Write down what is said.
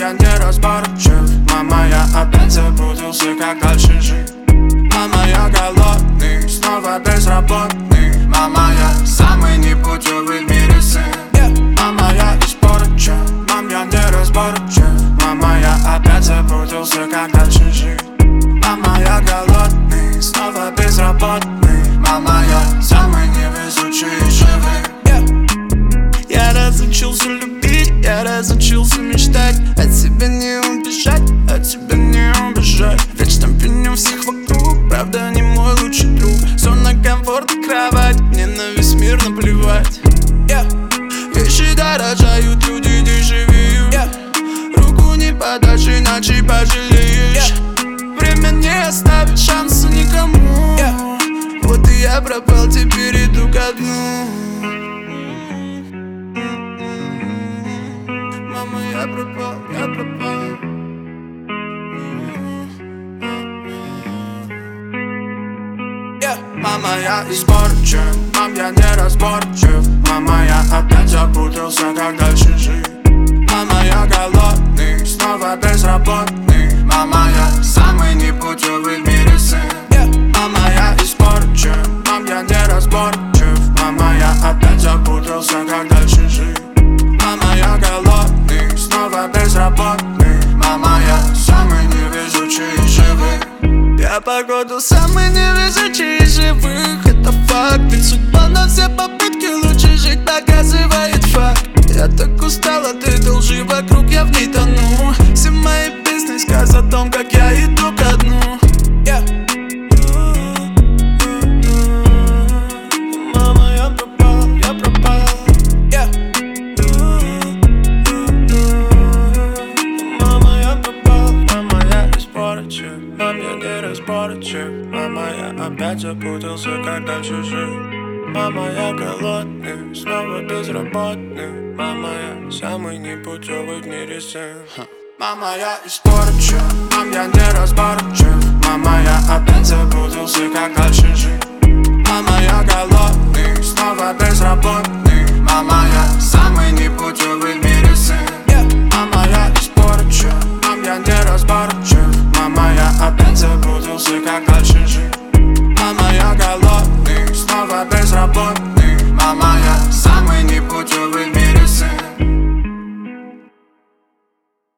я неразборчив. Мама, я опять запутался, как дальше жить. Мама, я голодный, снова безработный. Мама, я самый непутевый в мире сын. Мама, я испорчен, мам, я неразборчив. Мама, я опять запутался, как дальше жить. Мама, я голодный, снова безработный. Мама, я самый невезучий из живых. Я разучился любить, я разучился мечтать. От тебя не убежать, от тебя не убежать. Вечно пеню всех вокруг, правда не мой лучший друг. Зона комфорта, кровать, мне на весь мир наплевать. Вещи дорожают, люди дешевеют. Руку не подашь, иначе пожалеешь. Время не оставит шанса никому. Вот и я пропал, теперь иду ко дну. Мама, я пропал, я пропал. Мама, я испорчен, мам, я неразборчив. Мама, я опять запутался, как дальше жить. Мама, я голодный, снова безработный. Мама, я самый непутевый в мире сын. Мама, я испорчен, мам, я неразборчив. Мама, я опять запутался, как дальше жить. Мама, я голодный, снова безработный. Мама, я самый невезучий из живых. Я походу самый невезучий из живых. Это факт, ведь судьба на все попытки лучше жить показывает факт. Я так устал от этой лжи вокруг, я в ней тону. Все мои песни сказ о том, как я иду ко дну. Мама, я пропал, я пропал. Мама, я пропал. Мама, я испорчен, мам, я неразборчив. Мама, я опять запутался, как дальше жить. Мама, я голодный, снова безработный. Мама, я самый непутевый в мире сын. Мама, я испорчен, мам, я неразборчив. Мама, я опять запутался, как дальше жить. Мама, я голодный, снова безработный. Мама, я самый непутевый в мире сын.